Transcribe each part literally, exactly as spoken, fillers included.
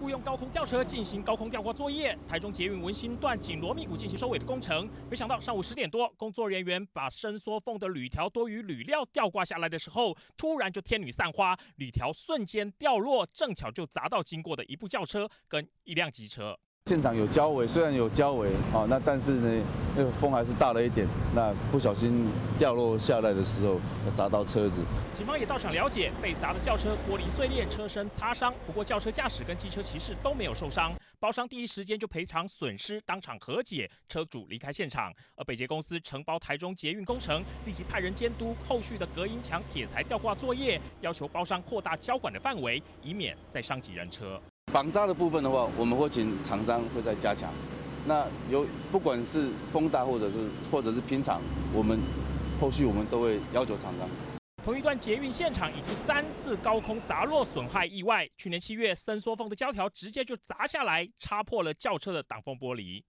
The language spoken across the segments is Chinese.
雇用高空吊车进行高空吊挂作业。台中捷运文心段紧锣密鼓进行收尾的工程，没想到上午十点多，工作人员把伸缩缝的铝条多余铝料吊挂下来的时候，突然就天女散花，铝条瞬间掉落，正巧就砸到经过的一部轿车跟一辆机车。 现场有交围，虽然有交围啊，那但是呢，那个风还是大了一点，那不小心掉落下来的时候，砸到车子。 警方也到场了解，被砸的轿车玻璃碎裂，车身擦伤，不过轿车驾驶跟机车骑士都没有受伤。包商第一时间就赔偿损失，当场和解，车主离开现场。而北捷公司承包台中捷运工程，立即派人监督后续的隔音墙、铁材吊挂作业，要求包商扩大交管的范围，以免再伤及人车。 绑扎的部分的话，我们会请厂商会再加强。那有不管是风大或者是或者是平常，我们后续我们都会要求厂商。 同一段捷运现场已经三次高空砸落损害意外。去年七月，伸缩缝的胶条直接就砸下来，插破了轿车的挡风玻璃。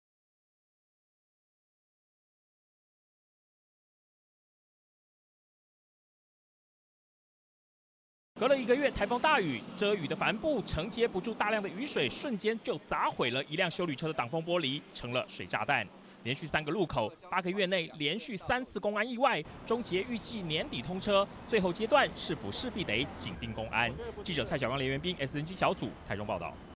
隔了一个月，台风大雨，遮雨的帆布承接不住大量的雨水，瞬间就砸毁了一辆休旅车的挡风玻璃，成了水炸弹。连续三个路口，八个月内连续三次公安意外，中捷预计年底通车，最后阶段是否势必得紧盯公安？记者蔡小刚、连元斌 ，S N G 小组台中报道。